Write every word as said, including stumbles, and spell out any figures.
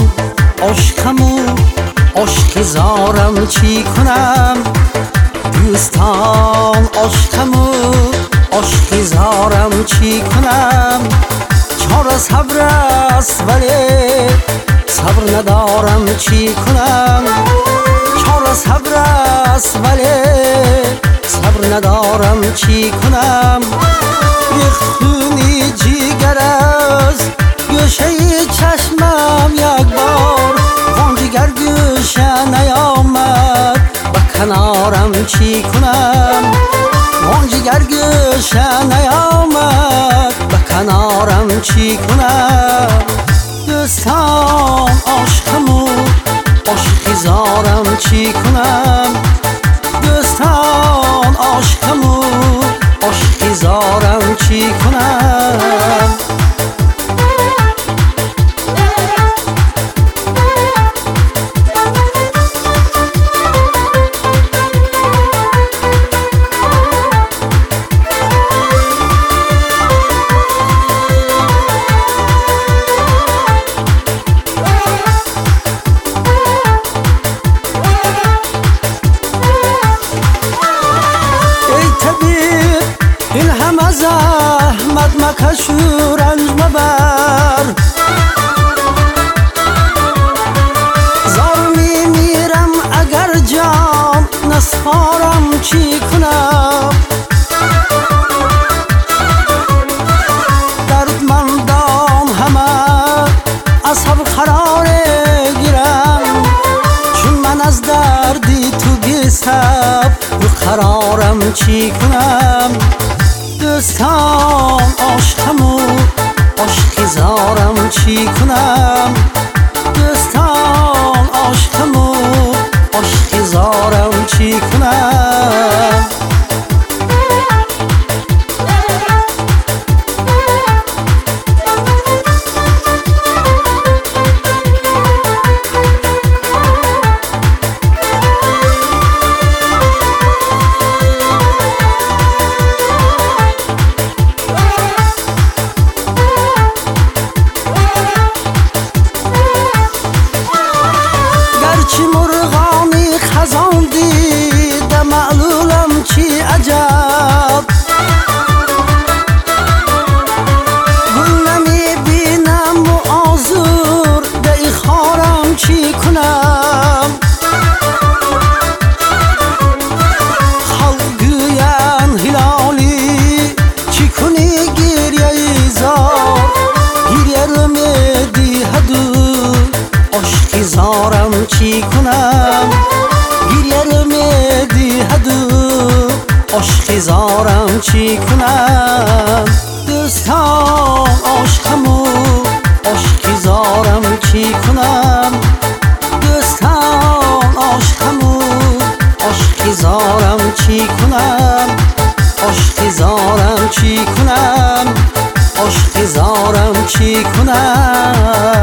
دوستان عاشقمو عاشق زارم چی کنم دوستان عاشقمو عاشق زارم چی کنم چاره صبر است ولی صبر ندارم چی کنم چاره صبر است ولی صبر ندارم چی کنم ریختونی جیگر است گوشه چشمم یک بار وان جگر گوشه نیامد به کنارم چی کنم وان جگر گوشه نیامد به کنارم چی کنم دوستان عاشقمو عاشق زارم چی کنم دوستان عاشقمو عاشق زارم چی کنم این همه زحمت مکش و رنج مبر زار میمیرم اگر جان نسپارم چی کنم دردمندان همه اصحاب قرار گیرم چون من از دردی تو بی‌صبر و قرارم چی کنم دوستان عاشقمو عاشق زارم چی کنم دوستان عاشقمو عاشق زارم چی کنم چی مرغانی خزان دیده معلولم چی عجب گل نمی بینم و آزور دی خارم چی کنم خلق گوین هلالی چی کنی گریه زار گریه رو میدی هدو عاشق زارم چی کنم گریه رو میدی هدو عاشق زارم چی کنم دوستان عاشقمو عاشق زارم چی کنم دوستان عاشقمو عاشق زارم چی کنم عاشق زارم چی کنم عاشق زارم چی کنم